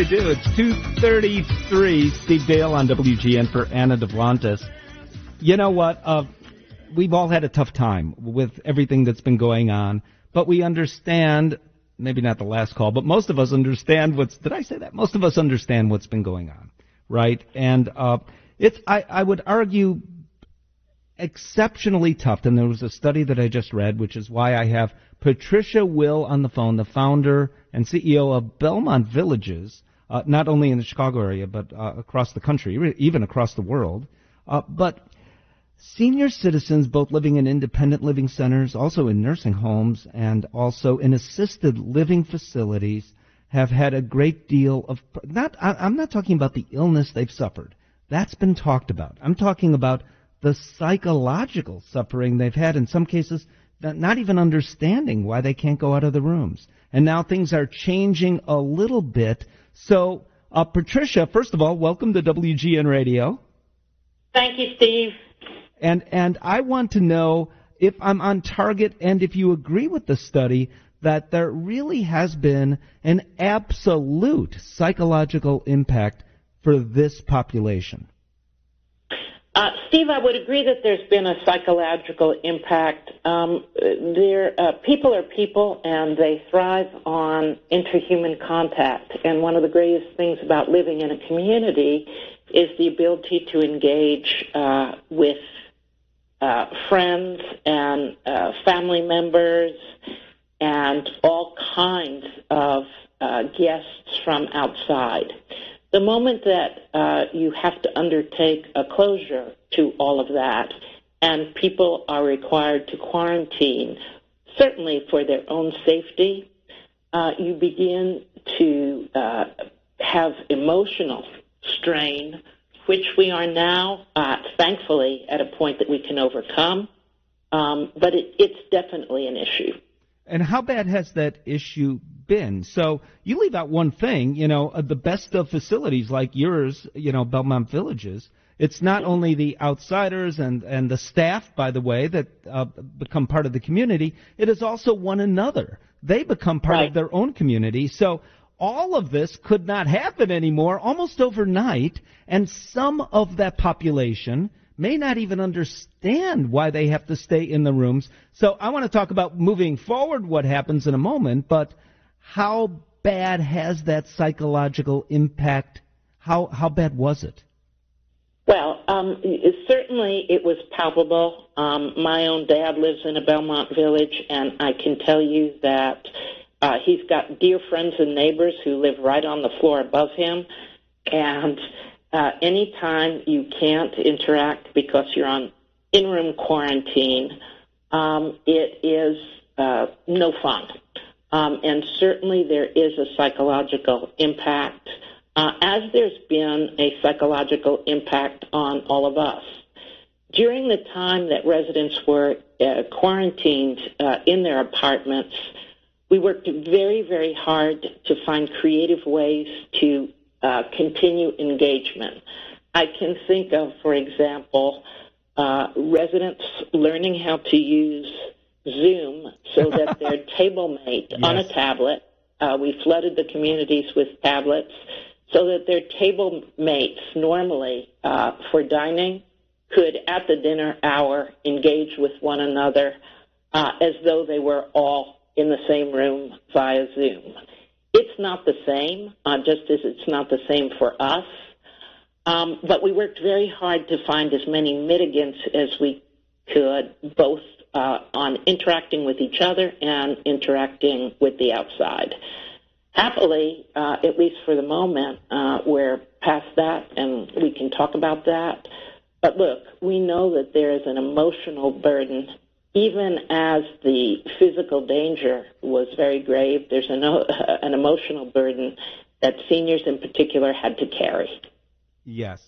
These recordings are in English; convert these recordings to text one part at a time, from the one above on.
do. It's 2:33. Steve Dale on WGN for Anna Duplantis. You know what? We've all had a tough time with everything that's been going on, but we understand, maybe not the last call, but most of us understand did I say that? Most of us understand what's been going on, right? And I would argue, exceptionally tough. And there was a study that I just read, which is why I have Patricia Will on the phone, the founder and CEO of Belmont Villages, not only in the Chicago area, but across the country, even across the world. But senior citizens, both living in independent living centers, also in nursing homes, and also in assisted living facilities, have had a great deal of, I'm not talking about the illness they've suffered. That's been talked about. I'm talking about the psychological suffering they've had, in some cases, not even understanding why they can't go out of the rooms. And now things are changing a little bit. So, Patricia, first of all, welcome to WGN Radio. Thank you, Steve. And I want to know if I'm on target and if you agree with the study that there really has been an absolute psychological impact for this population. Steve, I would agree that there's been a psychological impact. People are people, and they thrive on interhuman contact. And one of the greatest things about living in a community is the ability to engage with friends and family members and all kinds of guests from outside. The moment that you have to undertake a closure to all of that, and people are required to quarantine, certainly for their own safety, you begin to have emotional strain, which we are now, thankfully, at a point that we can overcome. But it's definitely an issue. And how bad has that issue been? So you leave out one thing, the best of facilities like yours, Belmont Villages. It's not only the outsiders and the staff, by the way, that become part of the community. It is also one another. They become part of their own community. So all of this could not happen anymore almost overnight, and some of that population may not even understand why they have to stay in the rooms. So I want to talk about moving forward, what happens in a moment, but how bad has that psychological impact? How bad was it? Well, certainly it was palpable. My own dad lives in a Belmont Village, and I can tell you that he's got dear friends and neighbors who live right on the floor above him, and anytime you can't interact because you're on in-room quarantine, it is no fun. And certainly there is a psychological impact, as there's been a psychological impact on all of us. During the time that residents were quarantined in their apartments, we worked very, very hard to find creative ways to continue engagement. I can think of, for example, residents learning how to use Zoom so that their table mate on a tablet, we flooded the communities with tablets, so that their table mates normally for dining could, at the dinner hour, engage with one another as though they were all in the same room via Zoom. It's not the same, just as it's not the same for us. But we worked very hard to find as many mitigants as we could, both on interacting with each other and interacting with the outside. Happily, at least for the moment, we're past that, and we can talk about that. But look, we know that there is an emotional burden. Even as the physical danger was very grave, there's an emotional burden that seniors in particular had to carry. Yes.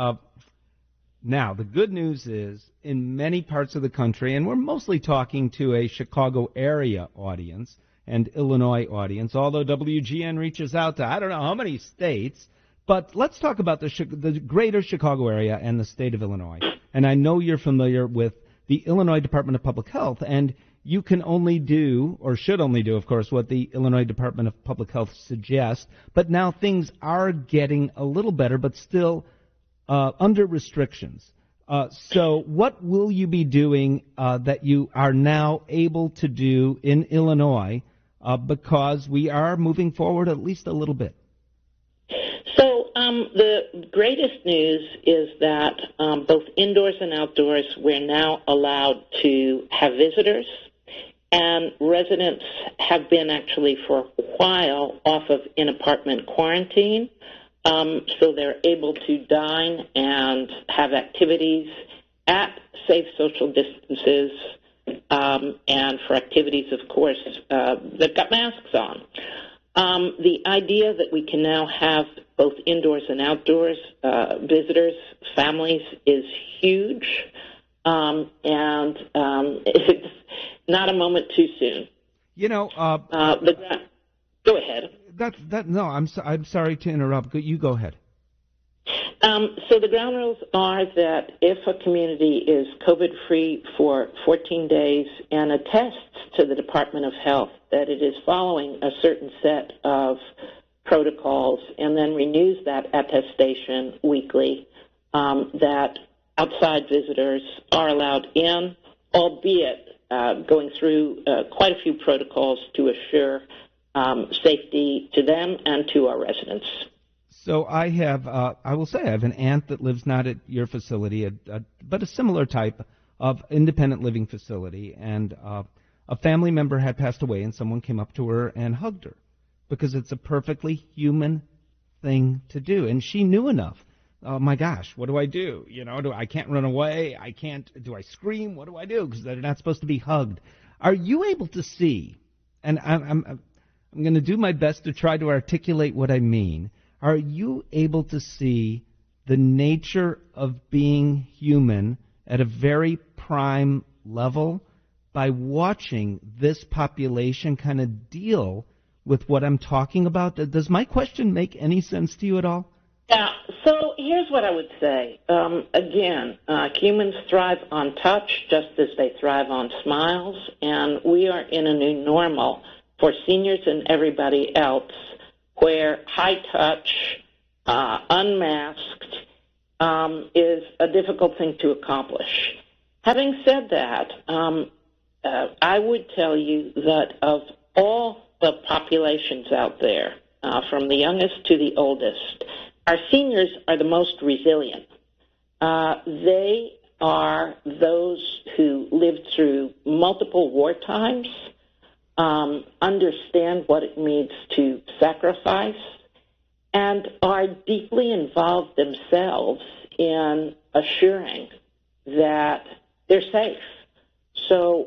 Now, the good news is, in many parts of the country, and we're mostly talking to a Chicago area audience and Illinois audience, although WGN reaches out to I don't know how many states, but let's talk about the greater Chicago area and the state of Illinois. And I know you're familiar with the Illinois Department of Public Health, and you can only do, or should only do, of course, what the Illinois Department of Public Health suggests. But now things are getting a little better, but still under restrictions. So what will you be doing that you are now able to do in Illinois because we are moving forward at least a little bit? So the greatest news is that both indoors and outdoors, we're now allowed to have visitors, and residents have been actually for a while off of in-apartment quarantine, so they're able to dine and have activities at safe social distances, and for activities, of course, they've got masks on. The idea that we can now have both indoors and outdoors visitors, families, is huge, and it's not a moment too soon. You know, go ahead. No, I'm sorry to interrupt. You go ahead. So the ground rules are that if a community is COVID-free for 14 days and attests to the Department of Health that it is following a certain set of protocols and then renews that attestation weekly, that outside visitors are allowed in, albeit going through quite a few protocols to assure safety to them and to our residents. So I have, I will say, I have an aunt that lives not at your facility, but a similar type of independent living facility, and a family member had passed away, and someone came up to her and hugged her because it's a perfectly human thing to do, and she knew enough. Oh my gosh, what do I do? You know, I can't run away. I can't. Do I scream? What do I do? Because they're not supposed to be hugged. Are you able to see? And I'm going to do my best to try to articulate what I mean. Are you able to see the nature of being human at a very prime level by watching this population kind of deal with what I'm talking about? Does my question make any sense to you at all? Yeah, so here's what I would say. Again, humans thrive on touch just as they thrive on smiles, and we are in a new normal for seniors and everybody else where high touch, unmasked, is a difficult thing to accomplish. Having said that, I would tell you that of all the populations out there, from the youngest to the oldest, our seniors are the most resilient. They are those who lived through multiple war times, understand what it means to sacrifice, and are deeply involved themselves in assuring that they're safe. So,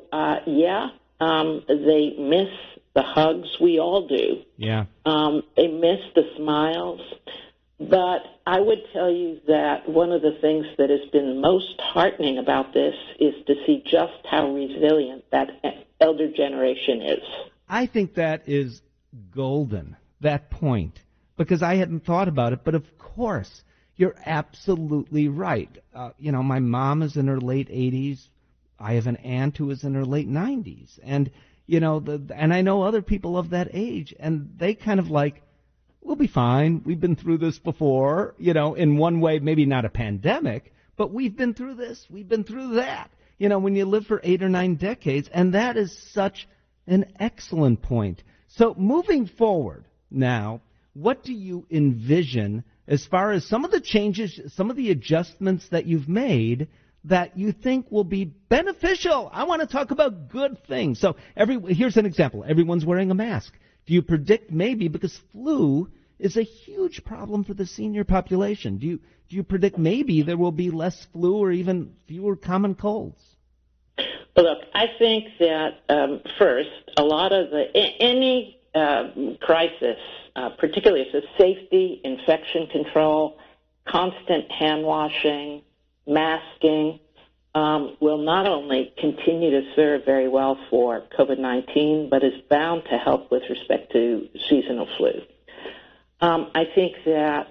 they miss the hugs. We all do. Yeah. They miss the smiles. But I would tell you that one of the things that has been most heartening about this is to see just how resilient that elder generation is. I think that is golden, that point, because I hadn't thought about it. But of course, you're absolutely right. My mom is in her late 80s. I have an aunt who is in her late 90s. And, and I know other people of that age, and they kind of like, we'll be fine. We've been through this before, in one way, maybe not a pandemic, but we've been through this. We've been through that. When you live for 8 or 9 decades, and that is such an excellent point. So moving forward now, what do you envision as far as some of the changes, some of the adjustments that you've made that you think will be beneficial? I want to talk about good things. So here's an example. Everyone's wearing a mask. Do you predict maybe, because flu is a huge problem for the senior population, do you predict maybe there will be less flu or even fewer common colds? Well, look, I think that first, a lot of any crisis, particularly as a safety, infection control, constant hand washing, masking, will not only continue to serve very well for COVID-19, but is bound to help with respect to seasonal flu. I think that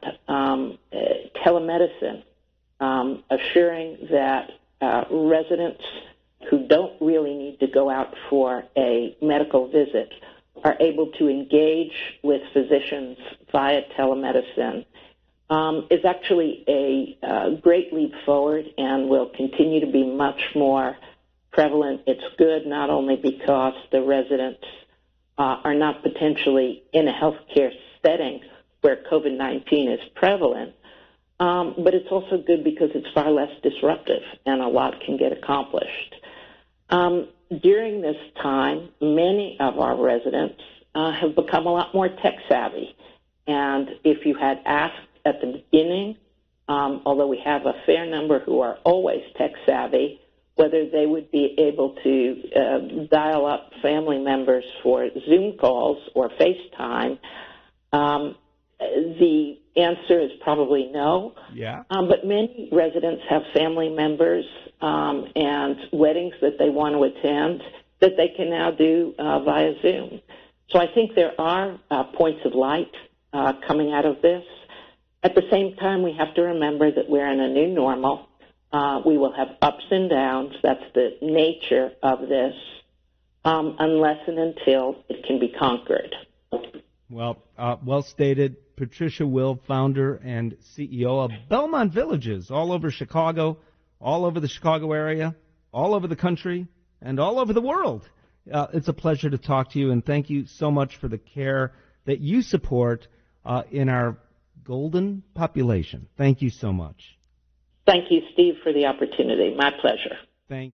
telemedicine, assuring that residents who don't really need to go out for a medical visit are able to engage with physicians via telemedicine is actually a great leap forward and will continue to be much more prevalent. It's good not only because the residents are not potentially in a healthcare setting where COVID-19 is prevalent, but it's also good because it's far less disruptive and a lot can get accomplished. During this time, many of our residents have become a lot more tech savvy. And if you had asked at the beginning, although we have a fair number who are always tech savvy, whether they would be able to dial up family members for Zoom calls or FaceTime, the answer is probably no. Yeah. But many residents have family members and weddings that they want to attend that they can now do via Zoom. So I think there are points of light coming out of this. At the same time, we have to remember that we're in a new normal. We will have ups and downs. That's the nature of this, unless and until it can be conquered. Well, well stated. Patricia Will, founder and CEO of Belmont Villages, all over Chicago, all over the Chicago area, all over the country, and all over the world. It's a pleasure to talk to you, and thank you so much for the care that you support in our golden population. Thank you so much. Thank you, Steve, for the opportunity. My pleasure. Thank